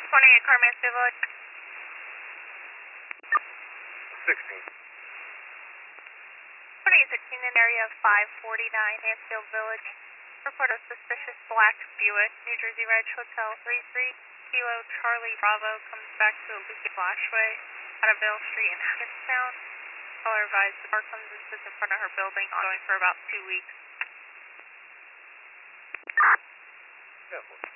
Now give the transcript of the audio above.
28 car Mansfield Village. 16. 2816 in area of 549 Mansfield Village. Report a suspicious black Buick, New Jersey Reg Hotel 33 Kilo Charlie Bravo comes back to a leaky flashway out of Vale Street in Hackettstown. Caller advised the car comes and sits in front of her building, ongoing for about 2 weeks. Yeah,